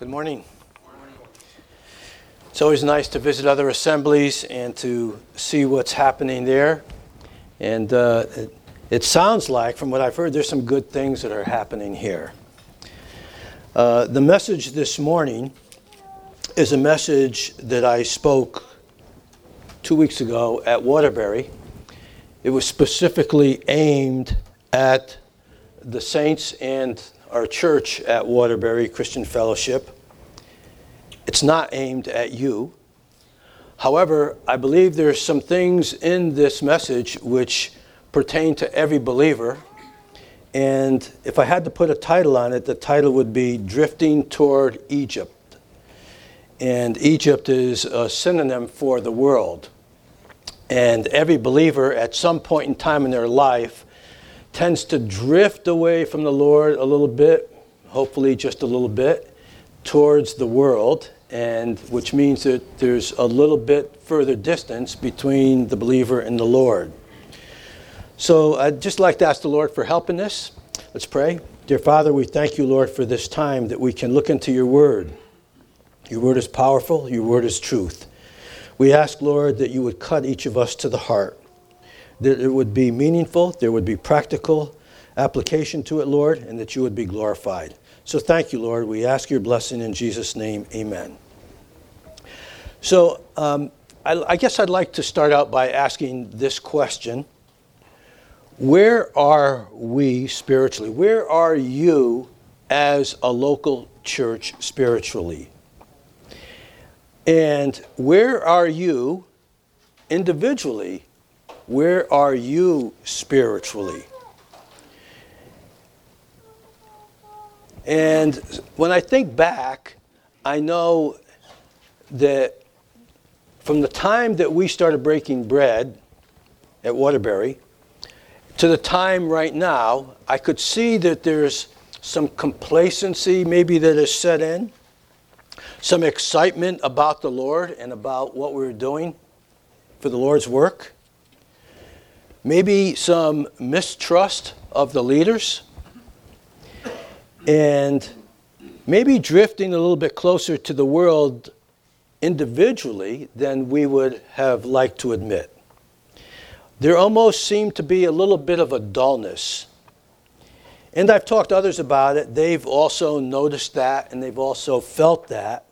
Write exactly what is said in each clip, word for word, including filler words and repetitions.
Good morning. It's always nice to visit other assemblies and to see what's happening there. And uh, it, it sounds like, from what I've heard, there's some good things that are happening here. Uh, the message this morning is a message that I spoke two weeks ago at Waterbury. It was specifically aimed at the saints and our church at Waterbury Christian Fellowship. It's not aimed at you. However, I believe there's some things in this message which pertain to every believer. And if I had to put a title on it, the title would be Drifting Toward Egypt. And Egypt is a synonym for the world. And every believer at some point in time in their life tends to drift away from the Lord a little bit, hopefully just a little bit, towards the world, and which means that there's a little bit further distance between the believer and the Lord. So I'd just like to ask the Lord for help in this. Let's pray. Dear Father, we thank you, Lord, for this time that we can look into your word. Your word is powerful. Your word is truth. We ask, Lord, that you would cut each of us to the heart, that it would be meaningful, there would be practical application to it, Lord, and that you would be glorified. So thank you, Lord. We ask your blessing in Jesus' name. Amen. So um, I, I guess I'd like to start out by asking this question. Where are we spiritually? Where are you as a local church spiritually? And where are you individually? Where are you spiritually? And when I think back, I know that from the time that we started breaking bread at Waterbury to the time right now, I could see that there's some complacency maybe that has set in, some excitement about the Lord and about what we're doing for the Lord's work. Maybe some mistrust of the leaders, and maybe drifting a little bit closer to the world individually than we would have liked to admit. There almost seemed to be a little bit of a dullness. And I've talked to others about it. They've also noticed that, and they've also felt that.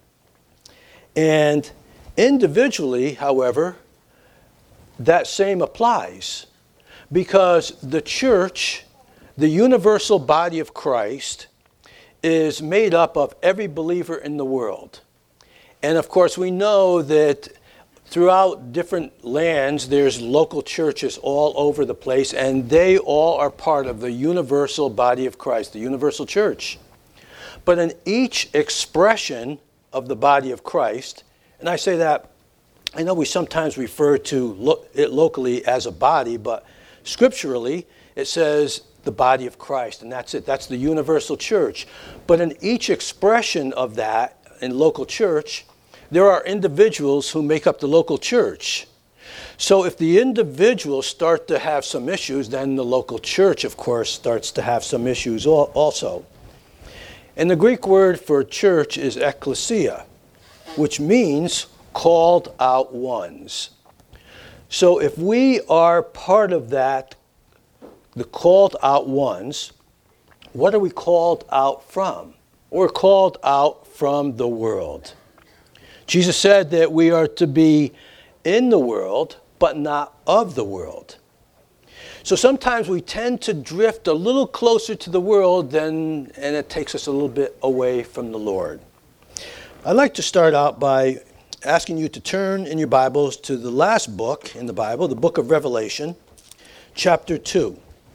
And individually, however, that same applies, because the church, the universal body of Christ, is made up of every believer in the world. And of course, we know that throughout different lands, there's local churches all over the place, and they all are part of the universal body of Christ, the universal church. But in each expression of the body of Christ, and I say that, I know we sometimes refer to lo- it locally as a body, but scripturally it says the body of Christ, and that's it. That's the universal church. But in each expression of that in local church, there are individuals who make up the local church. So if the individuals start to have some issues, then the local church, of course, starts to have some issues also. And the Greek word for church is ekklesia, which means called out ones. So if we are part of that, the called out ones, what are we called out from? We're called out from the world. Jesus said that we are to be in the world, but not of the world. So sometimes we tend to drift a little closer to the world, than, and it takes us a little bit away from the Lord. I'd like to start out by asking you to turn in your Bibles to the last book in the Bible, the book of Revelation, chapter two.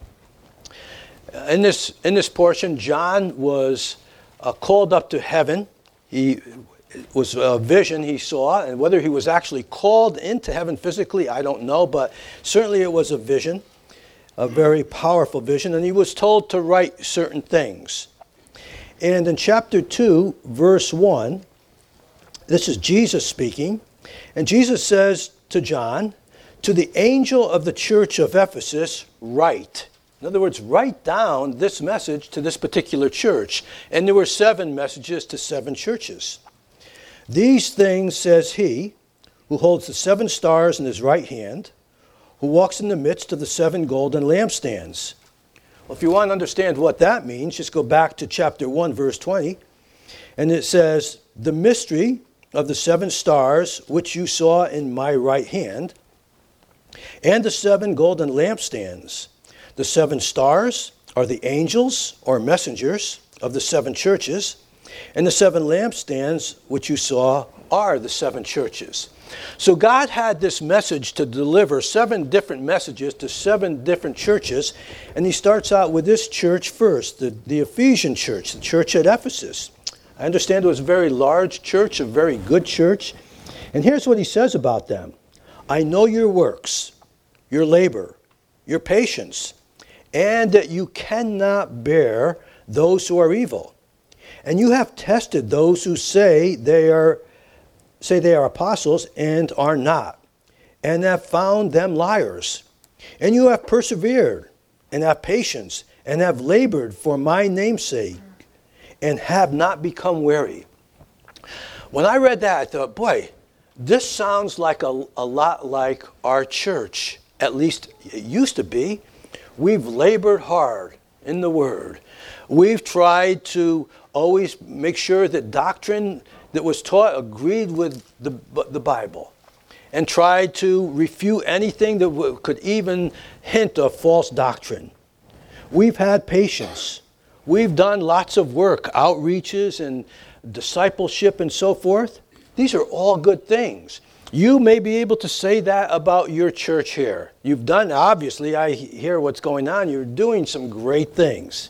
In this in this portion, John was uh, called up to heaven. He it was a vision he saw, and whether he was actually called into heaven physically, I don't know, but certainly it was a vision, a very powerful vision, and he was told to write certain things. And in chapter two, verse one, this is Jesus speaking, and Jesus says to John, "To the angel of the church of Ephesus, write." In In other words, write down this message to this particular church. And there were seven messages to seven churches. These things says he, who holds the seven stars in his right hand, who walks in the midst of the seven golden lampstands. Well, if you want to understand what that means, just go back to chapter one, verse twenty. And it says, the mystery of the seven stars which you saw in my right hand, and the seven golden lampstands. The seven stars are the angels or messengers of the seven churches, and the seven lampstands which you saw are the seven churches. So God had this message to deliver, seven different messages to seven different churches, and he starts out with this church first, the, the Ephesian church, the church at Ephesus. I understand it was a very large church, a very good church. And here's what he says about them. I know your works, your labor, your patience, and that you cannot bear those who are evil. And you have tested those who say they are say they are apostles and are not, and have found them liars. And you have persevered, and have patience, and have labored for my name's sake, and have not become weary. When I read that, I thought, boy, this sounds like a, a lot like our church. At least it used to be. We've labored hard in the Word. We've tried to always make sure that doctrine that was taught agreed with the, the Bible, and tried to refute anything that w- could even hint of false doctrine. We've had patience. We've done lots of work, outreaches and discipleship and so forth. These are all good things. You may be able to say that about your church here. You've done, obviously, I hear what's going on. You're doing some great things.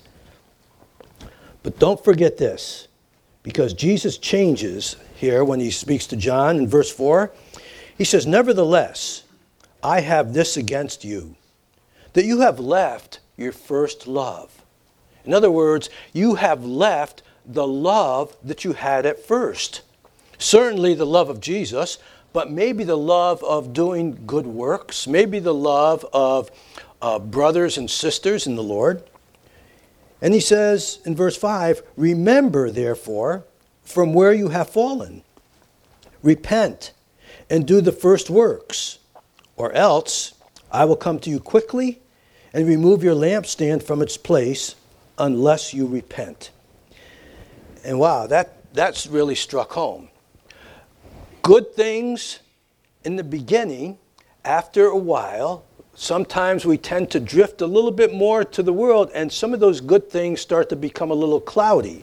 But don't forget this, because Jesus changes here when he speaks to John in verse four. He says, nevertheless, I have this against you, that you have left your first love. In other words, you have left the love that you had at first. Certainly the love of Jesus, but maybe the love of doing good works, maybe the love of uh, brothers and sisters in the Lord. And he says in verse five, remember, therefore, from where you have fallen. Repent and do the first works, or else I will come to you quickly and remove your lampstand from its place unless you repent. And wow, that, that's really struck home. Good things in the beginning, after a while, sometimes we tend to drift a little bit more to the world, and some of those good things start to become a little cloudy.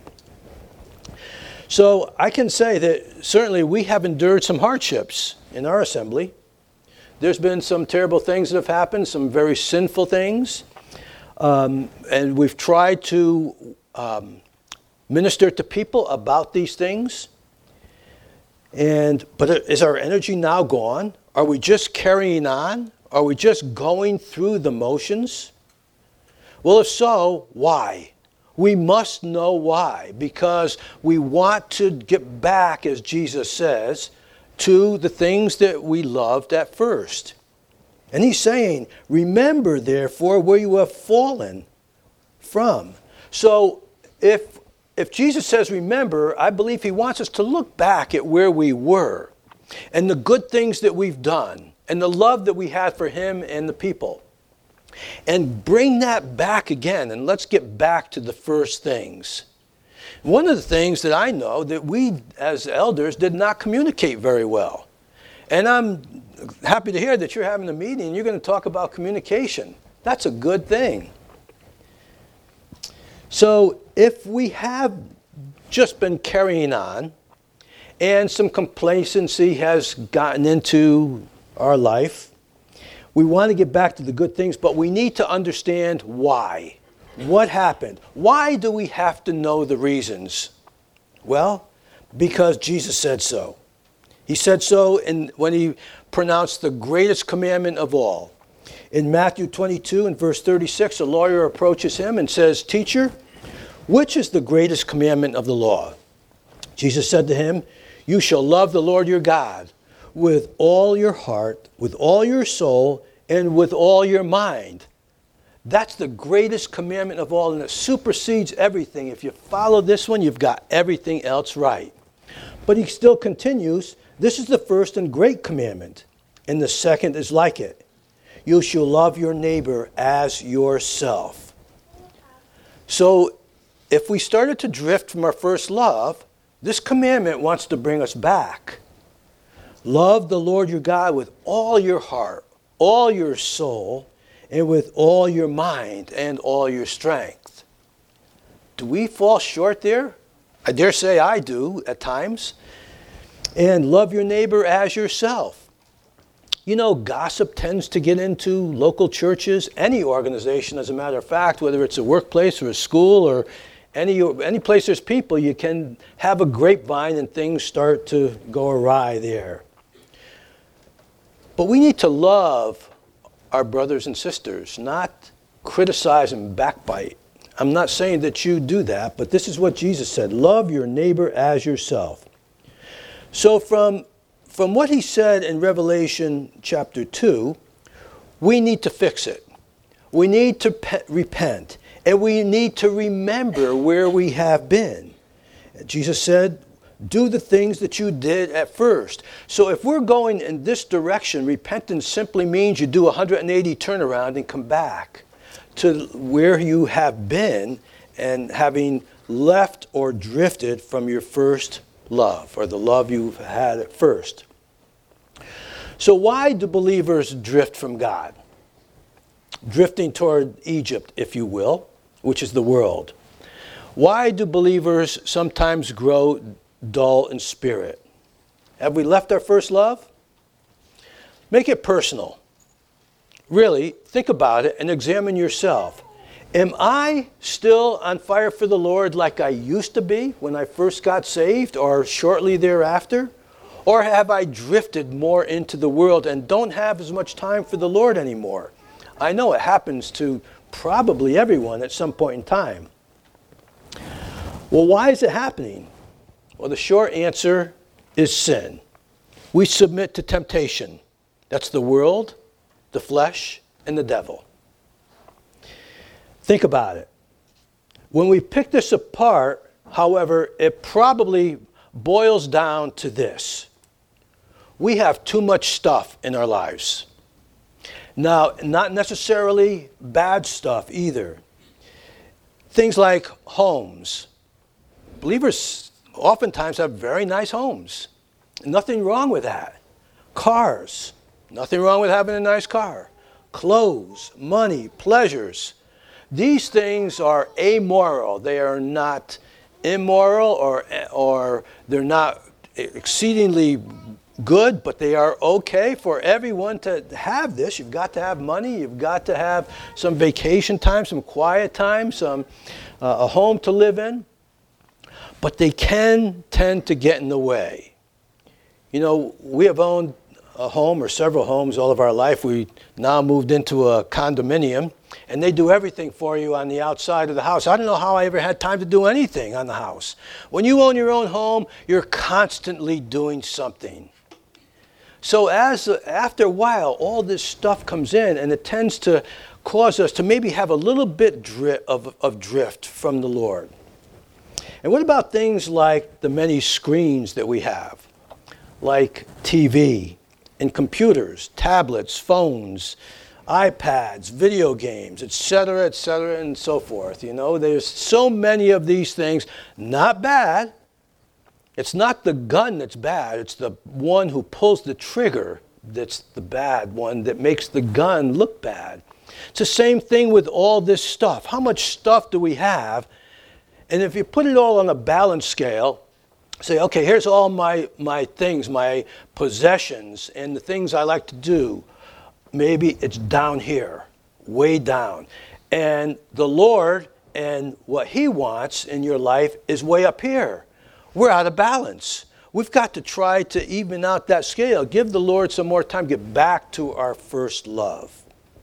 So I can say that certainly we have endured some hardships in our assembly. There's been some terrible things that have happened, some very sinful things. Um, and we've tried to um, minister to people about these things. And but is our energy now gone? Are we just carrying on? Are we just going through the motions? Well, if so, why? We must know why, because we want to get back, as Jesus says, to the things that we loved at first. And he's saying, remember, therefore, where you have fallen from. So if if Jesus says remember, I believe he wants us to look back at where we were and the good things that we've done and the love that we had for him and the people. And bring that back again, and let's get back to the first things. One of the things that I know that we as elders did not communicate very well. And I'm happy to hear that you're having a meeting and you're going to talk about communication. That's a good thing. So if we have just been carrying on and some complacency has gotten into our life, we want to get back to the good things, but we need to understand why. What happened? Why do we have to know the reasons? Well, because Jesus said so. He said so in, when he pronounced the greatest commandment of all. In Matthew twenty-two and verse thirty-six, a lawyer approaches him and says, "Teacher, which is the greatest commandment of the law?" Jesus said to him, "You shall love the Lord your God with all your heart, with all your soul, and with all your mind." That's the greatest commandment of all, and it supersedes everything. If you follow this one, you've got everything else right. But he still continues, this is the first and great commandment, and the second is like it. You shall love your neighbor as yourself. So if we started to drift from our first love, this commandment wants to bring us back. Love the Lord your God with all your heart, all your soul, and with all your mind and all your strength. Do we fall short there? I dare say I do at times. And love your neighbor as yourself. You know, gossip tends to get into local churches, any organization, as a matter of fact, whether it's a workplace or a school or any, any place there's people, you can have a grapevine and things start to go awry there. But we need to love our brothers and sisters, not criticize and backbite. I'm not saying that you do that, but this is what Jesus said. Love your neighbor as yourself. So from, from what he said in Revelation chapter two, we need to fix it. We need to pe- repent. And we need to remember where we have been. Jesus said, do the things that you did at first. So if we're going in this direction, repentance simply means you do a one hundred eighty turnaround and come back to where you have been and having left or drifted from your first love, or the love you've had at first. So why do believers drift from God? Drifting toward Egypt, if you will, which is the world. Why do believers sometimes grow dull in spirit? Have we left our first love? Make it personal. Really, think about it and examine yourself. Am I still on fire for the Lord like I used to be when I first got saved or shortly thereafter? Or have I drifted more into the world and don't have as much time for the Lord anymore? I know it happens to probably everyone at some point in time. Well, why is it happening? Well, the short answer is sin. We submit to temptation. That's the world, the flesh, and the devil. Think about it. When we pick this apart, however, it probably boils down to this. We have too much stuff in our lives. Now, not necessarily bad stuff either. Things like homes. Believers oftentimes have very nice homes. Nothing wrong with that. Cars. Nothing wrong with having a nice car. Clothes, money, pleasures. These things are amoral. They are not immoral, or, or they're not exceedingly good, but they are okay for everyone to have this. You've got to have money. You've got to have some vacation time, some quiet time, some uh, a home to live in. But they can tend to get in the way. You know, we have owned a home or several homes all of our life. We now moved into a condominium, and they do everything for you on the outside of the house. I don't know how I ever had time to do anything on the house. When you own your own home, you're constantly doing something. So as after a while, all this stuff comes in, and it tends to cause us to maybe have a little bit dri- of, of drift from the Lord. And what about things like the many screens that we have, like T V and computers, tablets, phones, iPads, video games, et cetera, et cetera, and so forth. You know, there's so many of these things. Not bad. It's not the gun that's bad. It's the one who pulls the trigger that's the bad one that makes the gun look bad. It's the same thing with all this stuff. How much stuff do we have? And if you put it all on a balance scale, say, okay, here's all my, my things, my possessions, and the things I like to do. Maybe it's down here, way down. And the Lord and what He wants in your life is way up here. We're out of balance. We've got to try to even out that scale. Give the Lord some more time. Get back to our first love.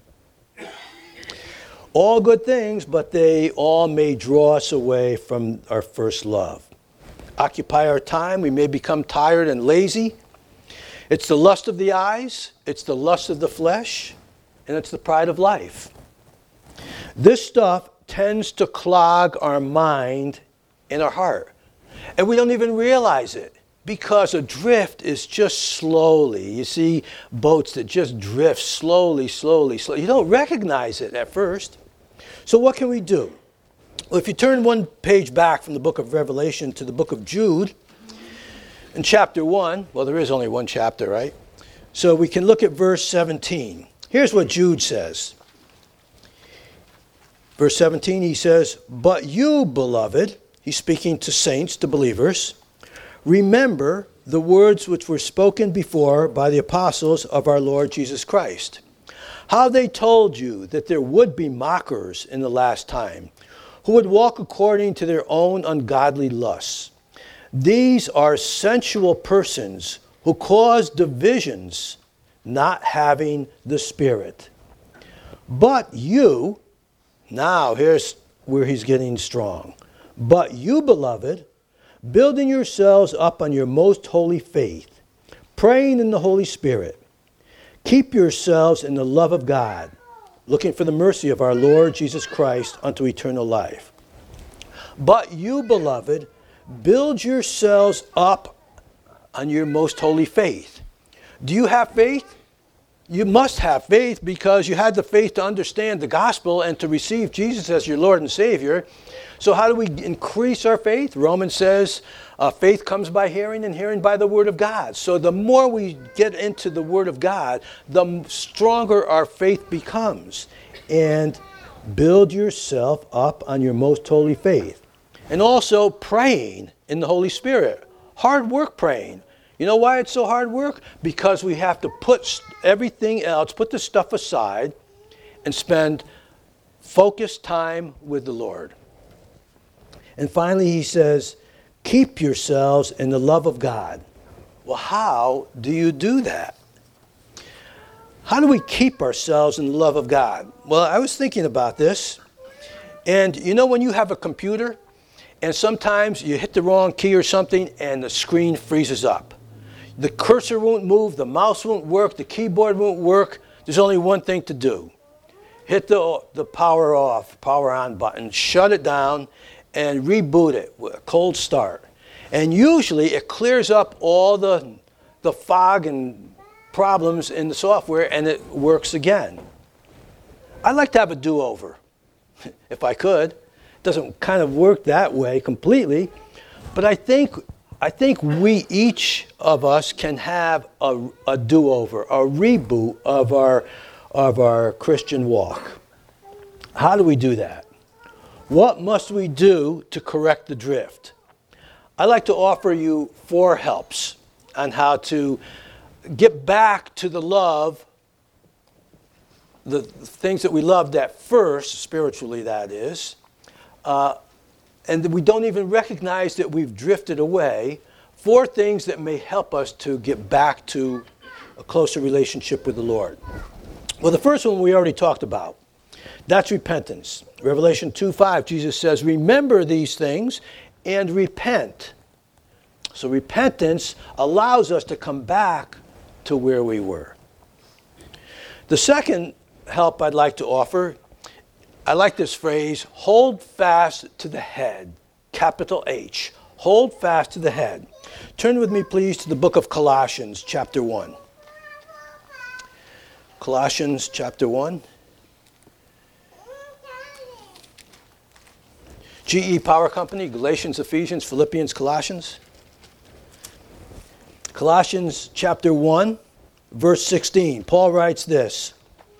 All good things, but they all may draw us away from our first love. Occupy our time. We may become tired and lazy. It's the lust of the eyes. It's the lust of the flesh. And it's the pride of life. This stuff tends to clog our mind and our heart. And we don't even realize it because a drift is just slowly. You see boats that just drift slowly, slowly, slowly. You don't recognize it at first. So what can we do? Well, if you turn one page back from the book of Revelation to the book of Jude, in chapter one, well, there is only one chapter, right? So we can look at verse seventeen. Here's what Jude says. Verse seventeen, he says, "But you, beloved," he's speaking to saints, to believers, "remember the words which were spoken before by the apostles of our Lord Jesus Christ, how they told you that there would be mockers in the last time, who would walk according to their own ungodly lusts. These are sensual persons who cause divisions, not having the Spirit. But you," now here's where he's getting strong, "but you, beloved, building yourselves up on your most holy faith, praying in the Holy Spirit, keep yourselves in the love of God, looking for the mercy of our Lord Jesus Christ unto eternal life. But you, beloved, build yourselves up on your most holy faith." Do you have faith? You must have faith because you had the faith to understand the gospel and to receive Jesus as your Lord and Savior. So how do we increase our faith? Romans says uh, faith comes by hearing and hearing by the Word of God. So the more we get into the Word of God, the stronger our faith becomes. And build yourself up on your most holy faith. And also praying in the Holy Spirit. Hard work praying. You know why it's so hard work? Because we have to put everything else, put the stuff aside, and spend focused time with the Lord. And finally he says, keep yourselves in the love of God. Well, how do you do that? How do we keep ourselves in the love of God? Well, I was thinking about this. And you know when you have a computer, and sometimes you hit the wrong key or something, and the screen freezes up. The cursor won't move, the mouse won't work, the keyboard won't work. There's only one thing to do. Hit the, the power off, power on button, shut it down, and reboot it with a cold start. And usually it clears up all the, the fog and problems in the software, and it works again. I'd like to have a do-over, if I could. It doesn't kind of work that way completely, but I think I think we, each of us, can have a, a do-over, a reboot of our, of our Christian walk. How do we do that? What must we do to correct the drift? I'd like to offer you four helps on how to get back to the love, the things that we loved at first, spiritually that is, uh, and that we don't even recognize that we've drifted away. Four things that may help us to get back to a closer relationship with the Lord. Well, the first one we already talked about. That's repentance. Revelation two five, Jesus says, remember these things and repent. So repentance allows us to come back to where we were. The second help I'd like to offer, I like this phrase, hold fast to the head, capital H. Hold fast to the head. Turn with me, please, to the book of Colossians, chapter one. Colossians, chapter one. G E Power Company, Galatians, Ephesians, Philippians, Colossians. Colossians, chapter one, verse sixteen. Paul writes this.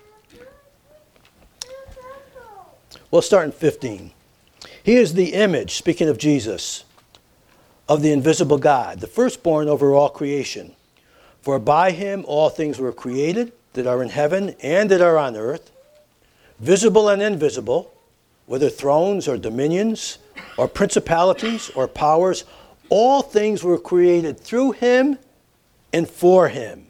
We'll start in fifteen. He is the image, speaking of Jesus, of the invisible God, the firstborn over all creation. For by him all things were created that are in heaven and that are on earth, visible and invisible, whether thrones or dominions or principalities or powers, all things were created through him and for him.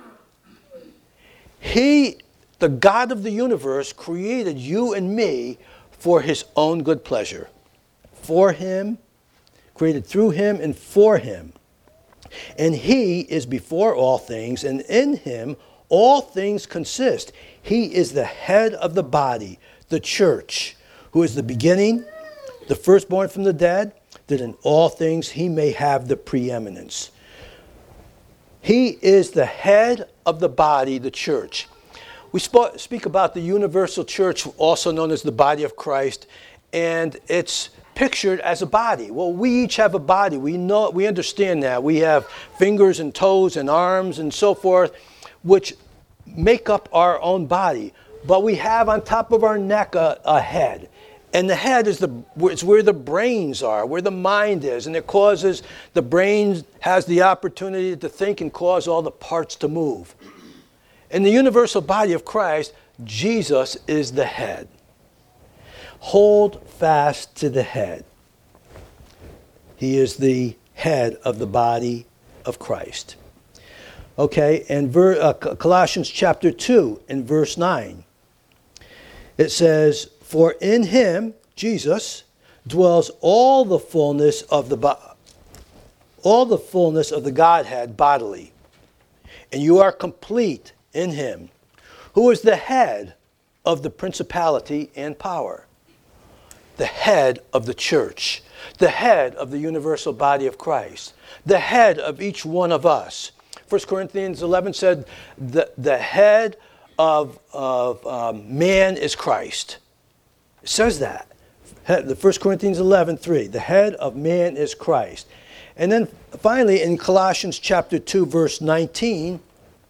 He, the God of the universe, created you and me for his own good pleasure. For him, created through him and for him. And he is before all things, and in him all things consist. He is the head of the body, the church, who is the beginning, the firstborn from the dead, that in all things he may have the preeminence. He is the head of the body, the church. We sp- speak about the universal church, also known as the body of Christ, and it's pictured as a body. Well, we each have a body. We know, we understand that. We have fingers and toes and arms and so forth, which make up our own body. But we have on top of our neck a, a head. And the head is the it's where the brains are, where the mind is. And it causes, the brain has the opportunity to think and cause all the parts to move. In the universal body of Christ, Jesus is the head. Hold fast to the head. He is the head of the body of Christ. Okay, and ver, uh, Colossians chapter two in verse nine. It says, for in him, Jesus, dwells all the fullness of the bo- all the fullness of the Godhead bodily. And you are complete in him, who is the head of the principality and power. The head of the church, the head of the universal body of Christ, the head of each one of us. First Corinthians eleven said, the, the head of, of um, man is Christ. It says that. The First Corinthians eleven three, the head of man is Christ. And then finally in Colossians chapter two, verse nineteen,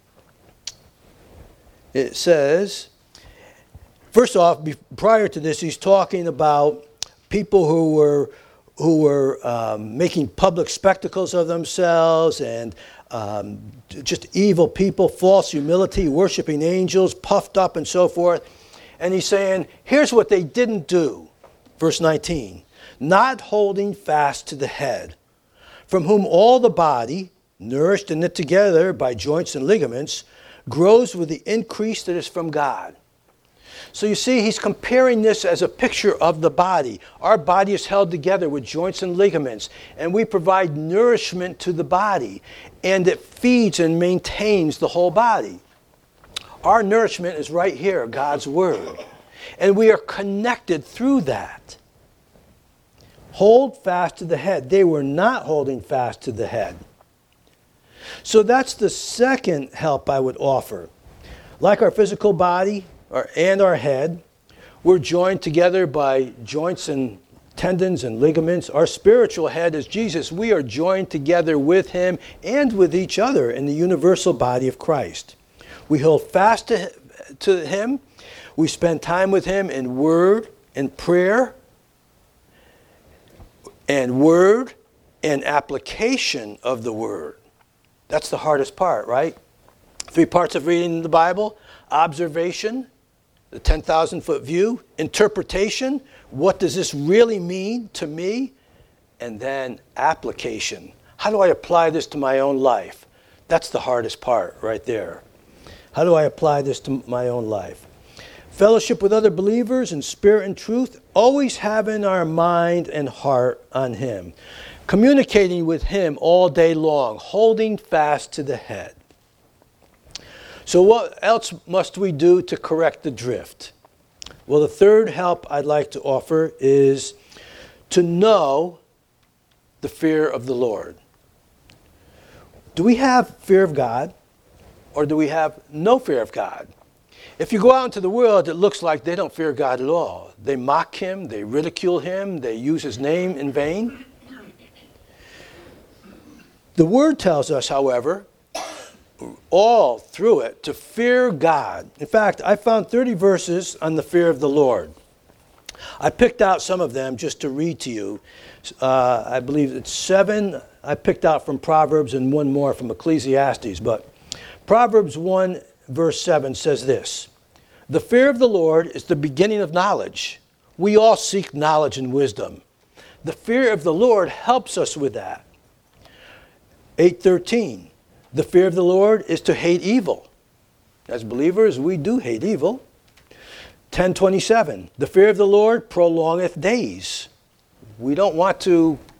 it says, first off, prior to this, he's talking about people who were who were um, making public spectacles of themselves and um, just evil people, false humility, worshiping angels, puffed up and so forth. And he's saying, here's what they didn't do. Verse nineteen, not holding fast to the head, from whom all the body, nourished and knit together by joints and ligaments, grows with the increase that is from God. So you see, he's comparing this as a picture of the body. Our body is held together with joints and ligaments, and we provide nourishment to the body, and it feeds and maintains the whole body. Our nourishment is right here, God's Word. And we are connected through that. Hold fast to the head. They were not holding fast to the head. So that's the second help I would offer. Like our physical body or, and our head, we're joined together by joints and tendons and ligaments. Our spiritual head is Jesus. We are joined together with him and with each other in the universal body of Christ. We hold fast to, to him. We spend time with him in word and prayer and word and application of the word. That's the hardest part, right? Three parts of reading the Bible: observation, the ten thousand foot view; interpretation, what does this really mean to me? And then application. How do I apply this to my own life? That's the hardest part right there. How do I apply this to my own life? Fellowship with other believers in spirit and truth, always having our mind and heart on him. Communicating with him all day long, holding fast to the head. So what else must we do to correct the drift? Well, the third help I'd like to offer is to know the fear of the Lord. Do we have fear of God, or do we have no fear of God? If you go out into the world, it looks like they don't fear God at all. They mock him, they ridicule him, they use his name in vain. The Word tells us, however, all through it, to fear God. In fact, I found thirty verses on the fear of the Lord. I picked out some of them just to read to you. Uh, I believe it's seven I picked out from Proverbs and one more from Ecclesiastes. But Proverbs one verse seven says this: the fear of the Lord is the beginning of knowledge. We all seek knowledge and wisdom. The fear of the Lord helps us with that. eight thirteen, the fear of the Lord is to hate evil. As believers, we do hate evil. ten twenty-seven, the fear of the Lord prolongeth days. We don't want to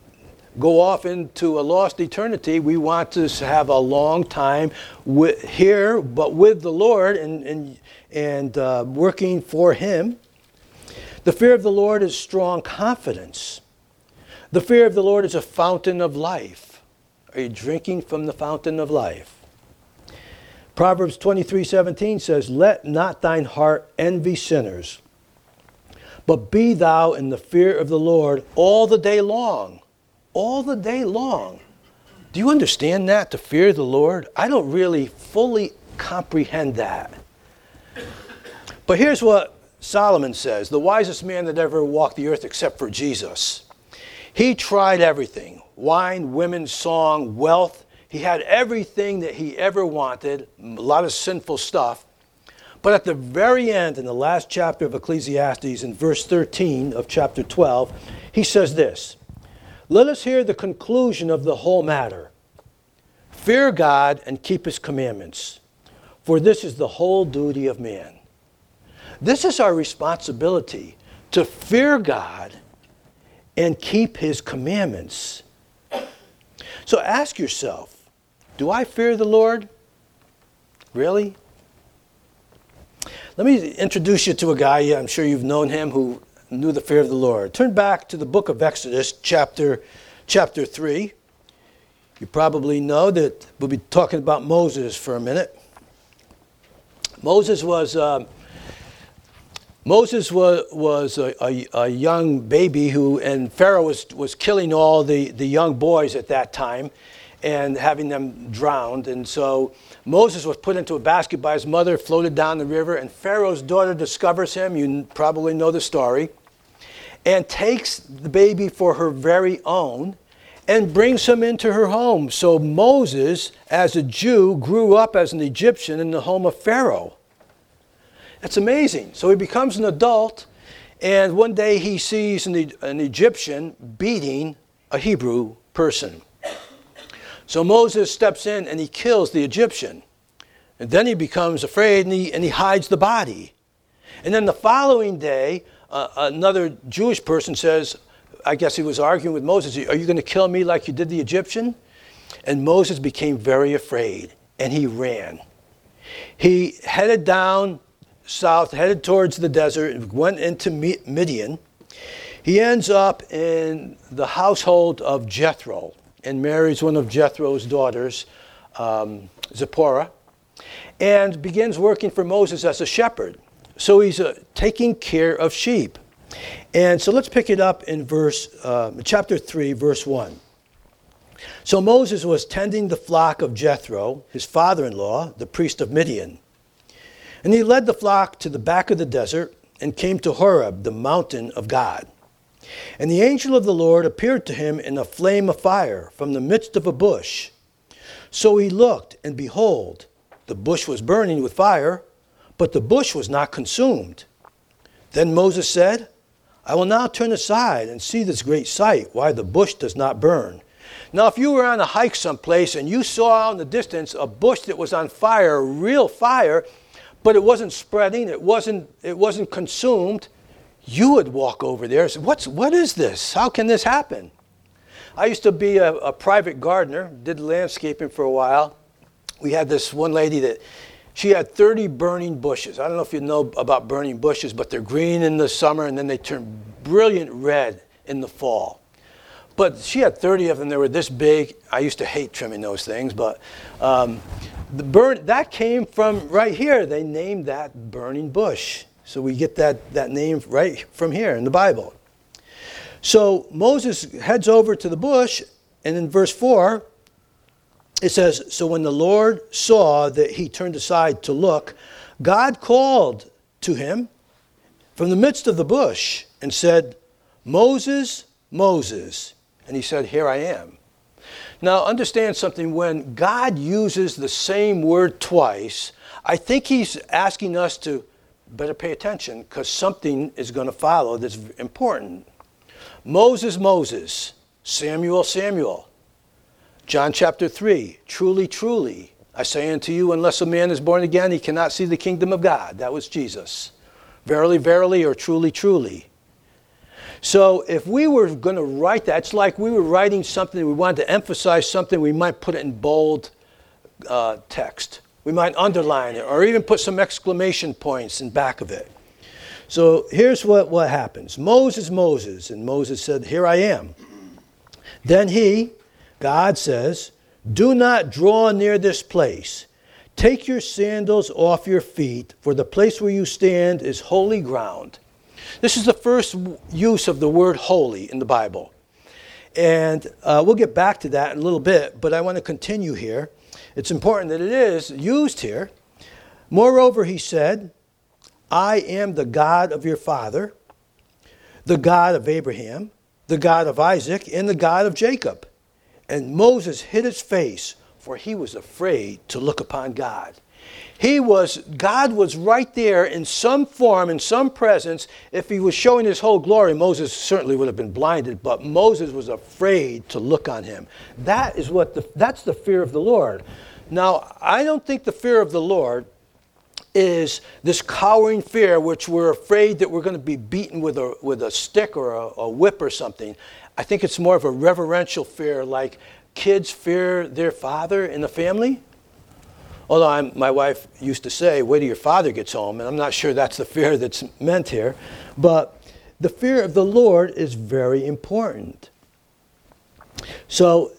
go off into a lost eternity. We want to have a long time with, here, but with the Lord and, and, and uh, working for Him. The fear of the Lord is strong confidence. The fear of the Lord is a fountain of life. Are you drinking from the fountain of life? Proverbs twenty-three seventeen says, let not thine heart envy sinners, but be thou in the fear of the Lord all the day long. All the day long. Do you understand that, to fear the Lord? I don't really fully comprehend that. But here's what Solomon says, the wisest man that ever walked the earth except for Jesus. He tried everything, wine, women, song, wealth. He had everything that he ever wanted, a lot of sinful stuff. But at the very end, in the last chapter of Ecclesiastes, in verse thirteen of chapter twelve, he says this, let us hear the conclusion of the whole matter. Fear God and keep His commandments, for this is the whole duty of man. This is our responsibility, to fear God and keep His commandments. So ask yourself, do I fear the Lord? Really? Let me introduce you to a guy, I'm sure you've known him, who knew the fear of the Lord. Turn back to the book of Exodus, chapter, chapter three. You probably know that we'll be talking about Moses for a minute. Moses was uh, Moses was, was a, a, a young baby who, and Pharaoh was, was killing all the, the young boys at that time and having them drowned. And so Moses was put into a basket by his mother, floated down the river, and Pharaoh's daughter discovers him. You probably know the story. And takes the baby for her very own and brings him into her home. So Moses, as a Jew, grew up as an Egyptian in the home of Pharaoh. That's amazing. So he becomes an adult, and one day he sees an, an Egyptian beating a Hebrew person. So Moses steps in and he kills the Egyptian. And then he becomes afraid and he, and he hides the body. And then the following day, uh, another Jewish person says, I guess he was arguing with Moses, are you going to kill me like you did the Egyptian? And Moses became very afraid and he ran. He headed down south, headed towards the desert, went into Midian. He ends up in the household of Jethro and marries one of Jethro's daughters, um, Zipporah, and begins working for Moses as a shepherd. So he's uh, taking care of sheep. And so let's pick it up in verse, uh, chapter three, verse one. So Moses was tending the flock of Jethro, his father-in-law, the priest of Midian. And he led the flock to the back of the desert and came to Horeb, the mountain of God. And the angel of the Lord appeared to him in a flame of fire from the midst of a bush. So he looked, and behold, the bush was burning with fire, but the bush was not consumed. Then Moses said, I will now turn aside and see this great sight, why the bush does not burn. Now, if you were on a hike someplace and you saw out in the distance a bush that was on fire, real fire, but it wasn't spreading, it wasn't, it wasn't consumed, you would walk over there and say, What's, what is this? How can this happen? I used to be a, a private gardener, did landscaping for a while. We had this one lady that, she had thirty burning bushes. I don't know if you know about burning bushes, but they're green in the summer and then they turn brilliant red in the fall. But she had thirty of them. They were this big. I used to hate trimming those things, but um, the burn that came from right here. They named that burning bush. So we get that, that name right from here in the Bible. So Moses heads over to the bush, and in verse four, it says, so when the Lord saw that he turned aside to look, God called to him from the midst of the bush and said, Moses, Moses. And he said, here I am. Now understand something, when God uses the same word twice, I think he's asking us to better pay attention because something is going to follow that's important. Moses, Moses. Samuel, Samuel. John chapter three, truly, truly, I say unto you, unless a man is born again, he cannot see the kingdom of God. That was Jesus. Verily, verily, or truly, truly. So if we were going to write that, it's like we were writing something, we wanted to emphasize something, we might put it in bold uh, text. We might underline it or even put some exclamation points in back of it. So here's what, what happens. Moses, Moses, and Moses said, here I am. Then he, God says, do not draw near this place. Take your sandals off your feet, for the place where you stand is holy ground. This is the first use of the word holy in the Bible. And uh, we'll get back to that in a little bit, but I want to continue here. It's important that it is used here. Moreover, he said, I am the God of your father, the God of Abraham, the God of Isaac, and the God of Jacob. And Moses hid his face, for he was afraid to look upon God. He was, God was right there in some form, in some presence. If he was showing his whole glory, Moses certainly would have been blinded, but Moses was afraid to look on him. That is what the, that's the fear of the Lord. Now, I don't think the fear of the Lord is this cowering fear, which we're afraid that we're going to be beaten with a, with a stick or a, a whip or something. I think it's more of a reverential fear, like kids fear their father in the family. Although I'm, my wife used to say, wait till your father gets home, and I'm not sure that's the fear that's meant here. But the fear of the Lord is very important. So,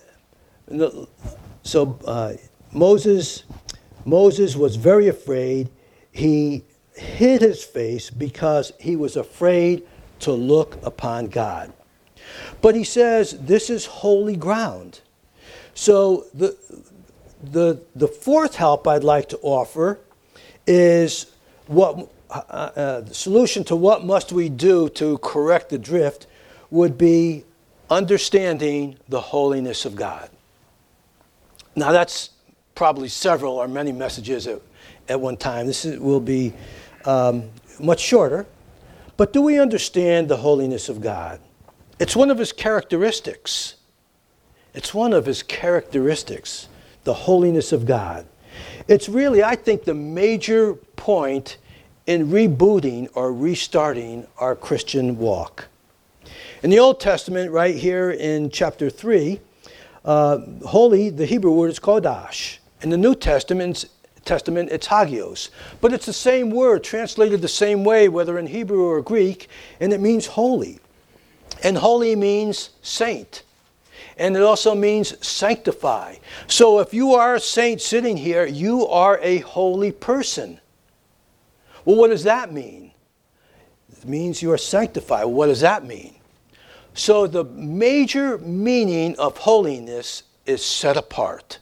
so uh, Moses, Moses was very afraid. He hid his face because he was afraid to look upon God. But he says, this is holy ground. So the, the, the fourth help I'd like to offer is what uh, uh, the solution to what must we do to correct the drift would be understanding the holiness of God. Now that's probably several or many messages at, at one time. This is, will be um, much shorter. But do we understand the holiness of God? It's one of his characteristics. It's one of his characteristics, the holiness of God. It's really, I think, the major point in rebooting or restarting our Christian walk. In the Old Testament, right here in chapter three, uh, holy, the Hebrew word is kodash. In the New Testament, Testament, it's hagios. But it's the same word, translated the same way, whether in Hebrew or Greek, and it means holy. And holy means saint. And it also means sanctify. So if you are a saint sitting here, you are a holy person. Well, what does that mean? It means you are sanctified. What does that mean? So the major meaning of holiness is set apart.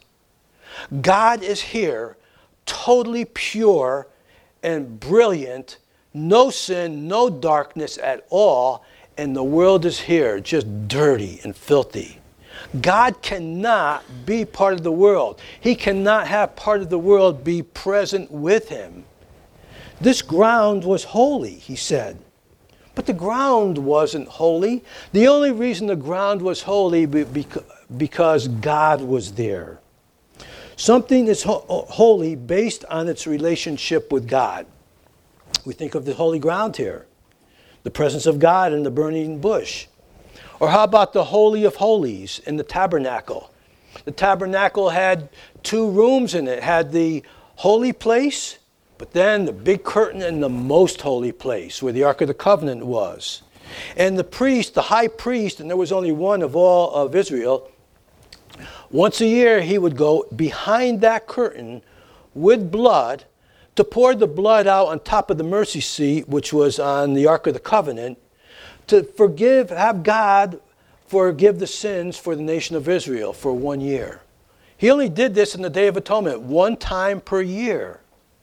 God is here, totally pure and brilliant, no sin, no darkness at all, and the world is here just dirty and filthy. God cannot be part of the world. He cannot have part of the world be present with him. This ground was holy, he said. But the ground wasn't holy. The only reason the ground was holy be because God was there. Something is ho- holy based on its relationship with God. We think of the holy ground here, the presence of God in the burning bush. Or how about the Holy of Holies in the tabernacle? The tabernacle had two rooms in it. It had the holy place, but then the big curtain in the most holy place where the Ark of the Covenant was. And the priest, the high priest, and there was only one of all of Israel, once a year he would go behind that curtain with blood to pour the blood out on top of the mercy seat, which was on the Ark of the Covenant, to forgive, have God forgive the sins for the nation of Israel for one year. He only did this in the Day of Atonement, one time per year.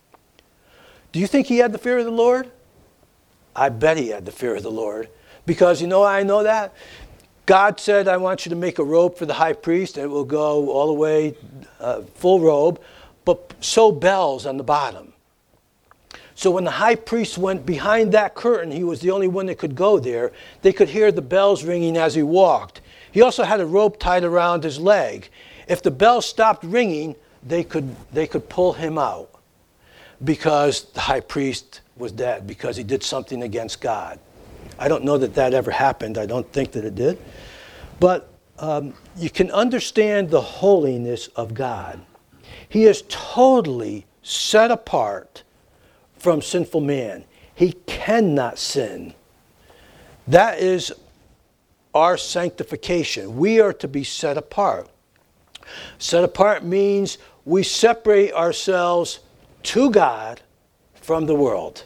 Do you think he had the fear of the Lord? I bet he had the fear of the Lord. Because you know why I know that? God said, I want you to make a robe for the high priest, and it will go all the way, uh, full robe, but sew bells on the bottom. So when the high priest went behind that curtain, he was the only one that could go there. They could hear the bells ringing as he walked. He also had a rope tied around his leg. If the bells stopped ringing, they could, they could pull him out because the high priest was dead, because he did something against God. I don't know that that ever happened. I don't think that it did. But um, you can understand the holiness of God. He is totally set apart from sinful man. He cannot sin. That is our sanctification. We are to be set apart. Set apart means we separate ourselves to God from the world.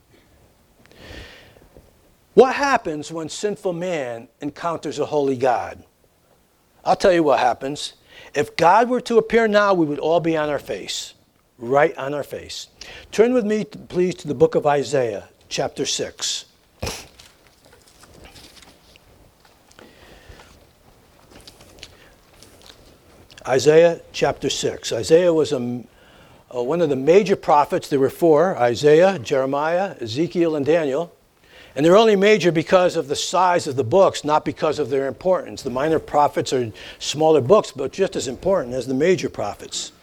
What happens when sinful man encounters a holy God? I'll tell you what happens. If God were to appear now, we would all be on our face, right on our face. Turn with me, please, to the book of Isaiah, chapter six. Isaiah chapter six. Isaiah was a, uh, one of the major prophets. There were four: Isaiah, Jeremiah, Ezekiel, and Daniel. And they're only major because of the size of the books, not because of their importance. The minor prophets are smaller books, but just as important as the major prophets.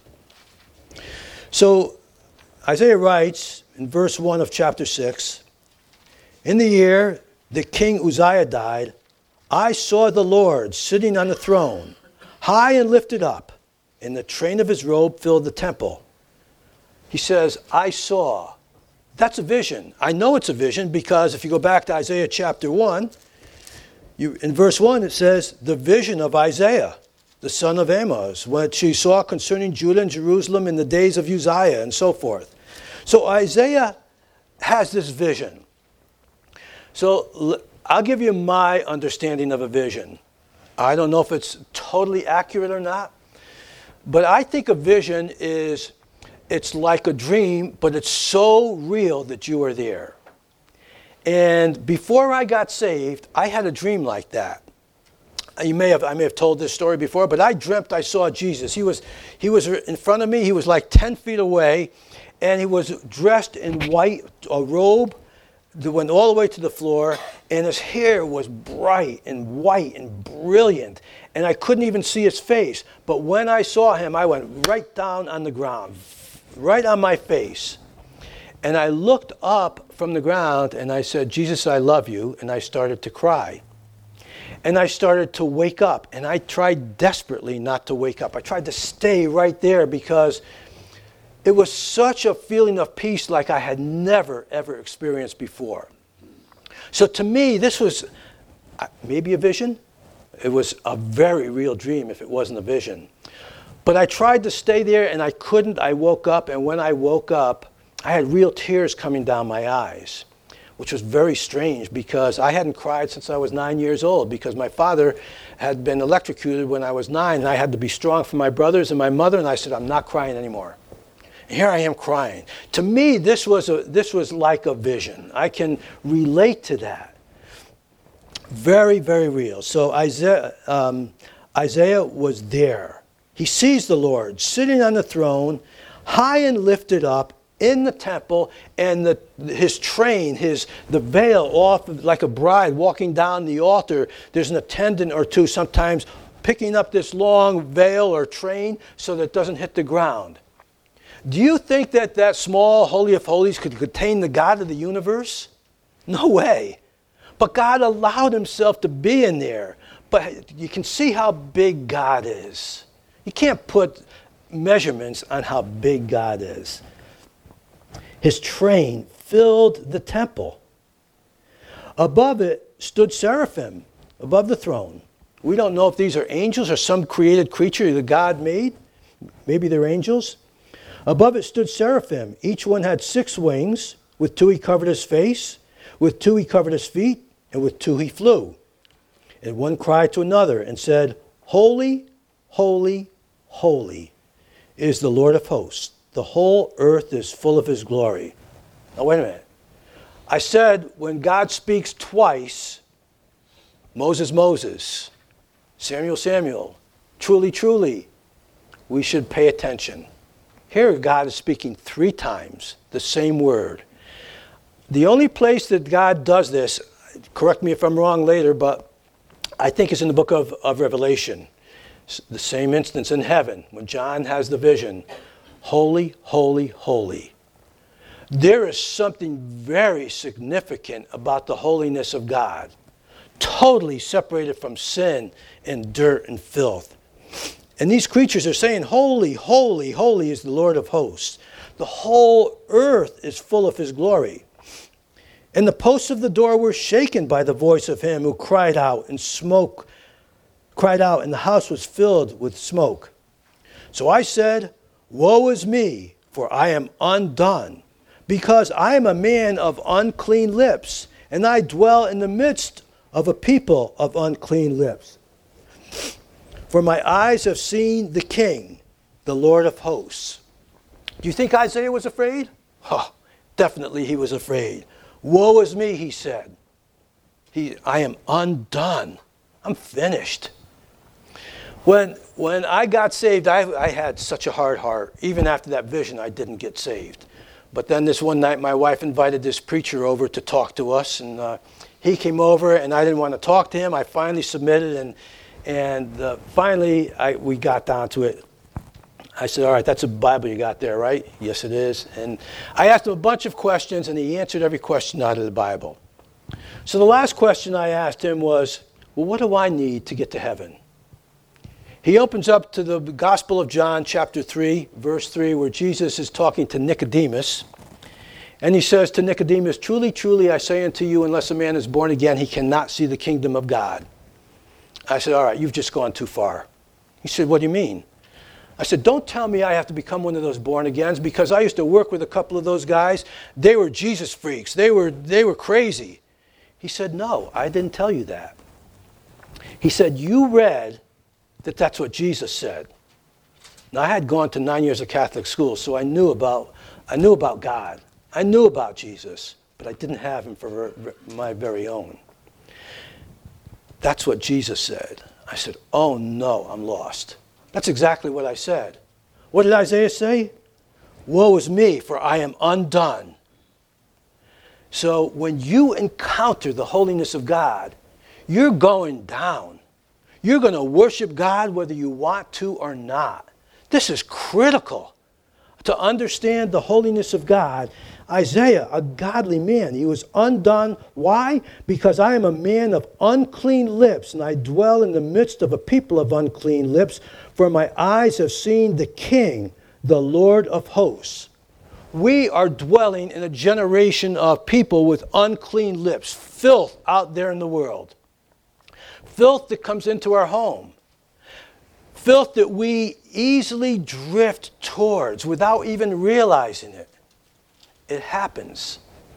So Isaiah writes in verse one of chapter six, "In the year that King Uzziah died, I saw the Lord sitting on the throne, high and lifted up, and the train of his robe filled the temple." He says, I saw. That's a vision. I know it's a vision because if you go back to Isaiah chapter one, you, in verse one it says, the vision of Isaiah, the son of Amos, what she saw concerning Judah and Jerusalem in the days of Uzziah, and so forth. So Isaiah has this vision. So I'll give you my understanding of a vision. I don't know if it's totally accurate or not, but I think a vision is, it's like a dream, but it's so real that you are there. And before I got saved, I had a dream like that. You may have, I may have told this story before, but I dreamt I saw Jesus. He was, he was in front of me. He was like ten feet away, and he was dressed in white, a robe that went all the way to the floor, and his hair was bright and white and brilliant, and I couldn't even see his face. But when I saw him, I went right down on the ground, right on my face. And I looked up from the ground, and I said, Jesus, I love you, and I started to cry. And I started to wake up, and I tried desperately not to wake up. I tried to stay right there because it was such a feeling of peace like I had never, ever experienced before. So to me, this was maybe a vision. It was a very real dream if it wasn't a vision. But I tried to stay there, and I couldn't. I woke up, and when I woke up, I had real tears coming down my eyes, which was very strange because I hadn't cried since I was nine years old because my father had been electrocuted when I was nine, and I had to be strong for my brothers and my mother, and I said, I'm not crying anymore. Here I am crying. To me, this was a, this was like a vision. I can relate to that. Very, very real. So Isaiah, um, Isaiah was there. He sees the Lord sitting on the throne, high and lifted up in the temple, and the, his train, his the veil off like a bride walking down the altar. There's an attendant or two sometimes picking up this long veil or train so that it doesn't hit the ground. Do you think that that small Holy of Holies could contain the God of the universe? No way. But God allowed himself to be in there. But you can see how big God is. You can't put measurements on how big God is. His train filled the temple. Above it stood seraphim, above the throne. We don't know if these are angels or some created creature that God made. Maybe they're angels. Above it stood seraphim. Each one had six wings. With two he covered his face. With two he covered his feet. And with two he flew. And one cried to another and said, Holy, holy, holy is the Lord of hosts. The whole earth is full of his glory. Now wait a minute. I said when God speaks twice, Moses, Moses, Samuel, Samuel, truly, truly, we should pay attention. Here God is speaking three times the same word. The only place that God does this, correct me if I'm wrong later, but I think it's in the book of, of Revelation. The same instance in heaven when John has the vision. Holy, holy, holy. there is something very significant about the holiness of God, totally separated from sin and dirt and filth. And these creatures are saying, holy, holy, holy is the Lord of hosts. The whole earth is full of his glory. And the posts of the door were shaken by the voice of him who cried out, and smoke cried out, and the house was filled with smoke. So I said, woe is me, for I am undone, because I am a man of unclean lips, and I dwell in the midst of a people of unclean lips. For my eyes have seen the King, the Lord of hosts. Do you think Isaiah was afraid? Oh, definitely he was afraid. Woe is me, he said. He, I am undone. I'm finished. When, when I got saved, I, I had such a hard heart. Even after that vision, I didn't get saved. But then this one night, my wife invited this preacher over to talk to us. And uh, he came over, and I didn't want to talk to him. I finally submitted, and, and uh, finally I, we got down to it. I said, all right, that's a Bible you got there, right? Yes, it is. And I asked him a bunch of questions, and he answered every question out of the Bible. So the last question I asked him was, well, what do I need to get to heaven? He opens up to the Gospel of John, chapter three, verse three, where Jesus is talking to Nicodemus. And he says to Nicodemus, truly, truly, I say unto you, unless a man is born again, he cannot see the kingdom of God. I said, all right, you've just gone too far. He said, what do you mean? I said, don't tell me I have to become one of those born-agains, because I used to work with a couple of those guys. They were Jesus freaks. They were, they were crazy. He said, no, I didn't tell you that. He said, you read that that's what Jesus said. Now, I had gone to nine years of Catholic school, so I knew about, I knew about God. I knew about Jesus, but I didn't have him for my very own. That's what Jesus said. I said, oh no, I'm lost. That's exactly what I said. What did Isaiah say? Woe is me, for I am undone. So when you encounter the holiness of God, you're going down. You're going to worship God whether you want to or not. This is critical to understand the holiness of God. Isaiah, a godly man, he was undone. Why? Because I am a man of unclean lips, and I dwell in the midst of a people of unclean lips, for my eyes have seen the King, the Lord of hosts. We are dwelling in a generation of people with unclean lips, filth out there in the world. Filth that comes into our home. Filth that we easily drift towards without even realizing it. It happens.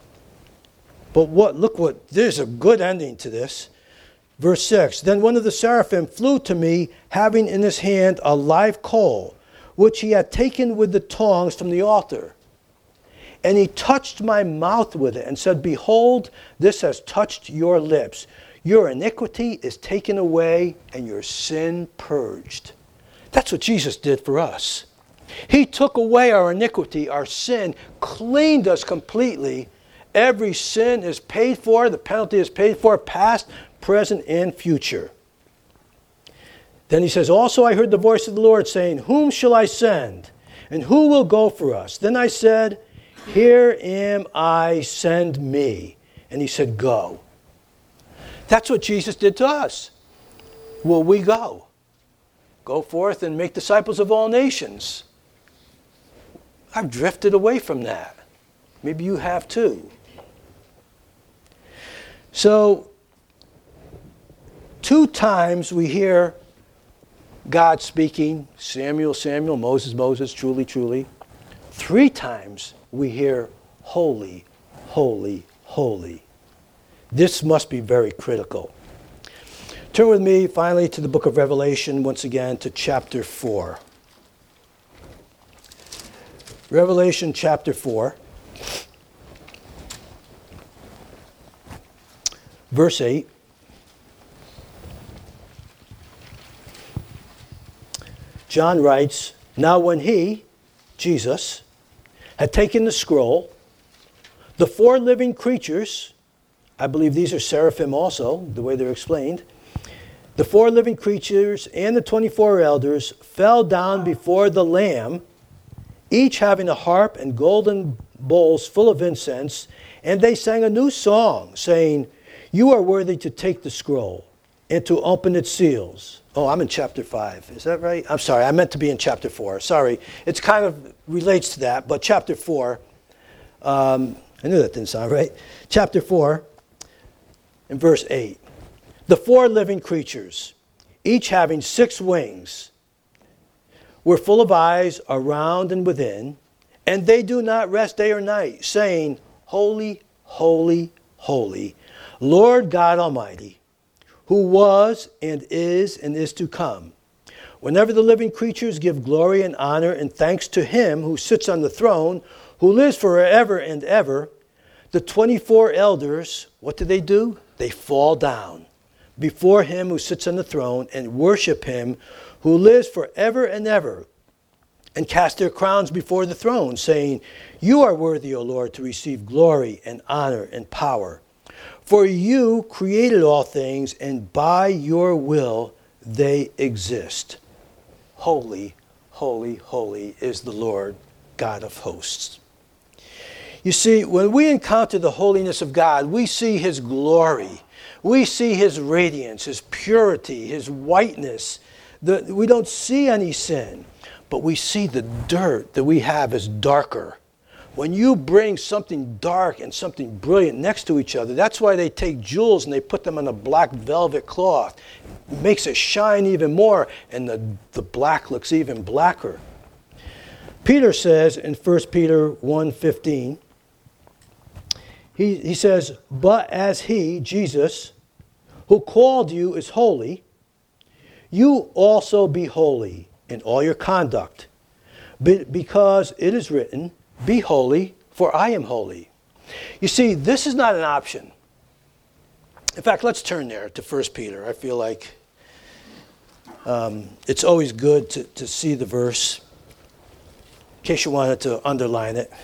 But what? Look what, there's a good ending to this. Verse six, then one of the seraphim flew to me, having in his hand a live coal, which he had taken with the tongs from the altar. And he touched my mouth with it and said, behold, this has touched your lips. Your iniquity is taken away and your sin purged. That's what Jesus did for us. He took away our iniquity, our sin, cleaned us completely. Every sin is paid for. The penalty is paid for, past, present, and future. Then he says, also I heard the voice of the Lord saying, whom shall I send? And who will go for us? Then I said, here am I, send me. And he said, go. That's what Jesus did to us. Will we go? Go forth and make disciples of all nations. I've drifted away from that. Maybe you have too. So, two times we hear God speaking, Samuel, Samuel, Moses, Moses, truly, truly. Three times we hear holy, holy, holy. This must be very critical. Turn with me finally to the book of Revelation, once again to chapter four. Revelation chapter four, verse eight. John writes, now when he, Jesus, had taken the scroll, the four living creatures, I believe these are seraphim also, the way they're explained, the four living creatures and the twenty-four elders fell down before the Lamb, each having a harp and golden bowls full of incense, and they sang a new song, saying, "You are worthy to take the scroll and to open its seals." Oh, I'm in chapter five. Is that right? I'm sorry. I meant to be in chapter four. Sorry. It's kind of relates to that, but chapter four, um, I knew that didn't sound right. Chapter four, in verse eight. The four living creatures, each having six wings, were full of eyes around and within, and they do not rest day or night, saying, "Holy, holy, holy, Lord God Almighty, who was and is and is to come." Whenever the living creatures give glory and honor and thanks to him who sits on the throne, who lives forever and ever, the twenty-four elders, what do they do? They fall down before him who sits on the throne and worship him who lives forever and ever, and cast their crowns before the throne, saying, "You are worthy, O Lord, to receive glory and honor and power. For you created all things, and by your will they exist." Holy, holy, holy is the Lord God of hosts. You see, when we encounter the holiness of God, we see his glory. We see his radiance, his purity, his whiteness. The, we don't see any sin, but we see the dirt that we have is darker. When you bring something dark and something brilliant next to each other, that's why they take jewels and they put them on a black velvet cloth. It makes it shine even more, and the, the black looks even blacker. Peter says in First Peter one fifteen, he, he says, "But as he, Jesus, who called you is holy, you also be holy in all your conduct, because it is written, 'Be holy, for I am holy.'" You see, this is not an option. In fact, let's turn there to First Peter. I feel like um, it's always good to, to see the verse, in case you wanted to underline it.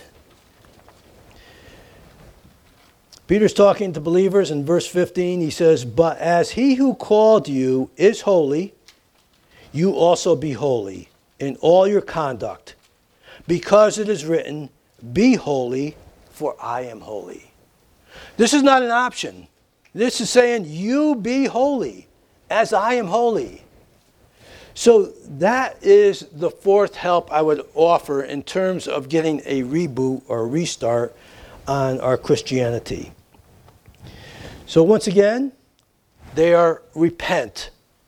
Peter's talking to believers in verse fifteen. He says, "But as he who called you is holy, you also be holy in all your conduct, because it is written, 'Be holy, for I am holy.'" This is not an option. This is saying, you be holy as I am holy. So that is the fourth help I would offer in terms of getting a reboot or restart on our Christianity. So once again, they are repent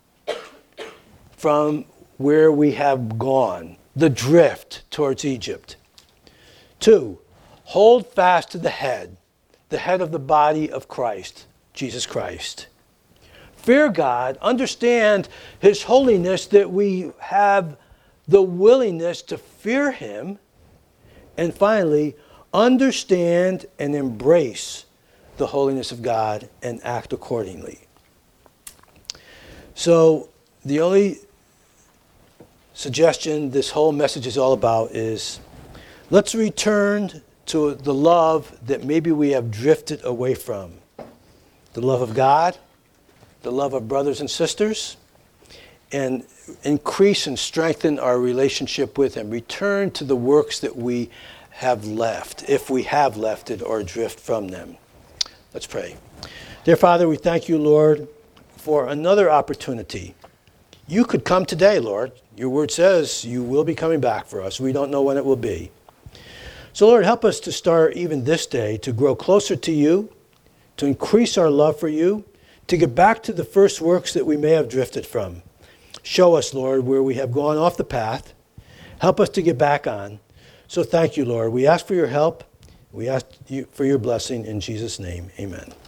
from where we have gone, the drift towards Egypt. Two, hold fast to the head, the head of the body of Christ, Jesus Christ. Fear God, understand his holiness, that we have the willingness to fear him. And finally, understand and embrace the holiness of God and act accordingly. So the only suggestion this whole message is all about is, let's return to the love that maybe we have drifted away from. The love of God, the love of brothers and sisters, and increase and strengthen our relationship with him. Return to the works that we have left, if we have left it or drift from them. Let's pray. Dear Father, we thank you, Lord, for another opportunity. You could come today, Lord. Your word says you will be coming back for us. We don't know when it will be. So, Lord, help us to start even this day to grow closer to you, to increase our love for you, to get back to the first works that we may have drifted from. Show us, Lord, where we have gone off the path. Help us to get back on. So thank you, Lord. We ask for your help. We ask you for your blessing in Jesus' name. Amen.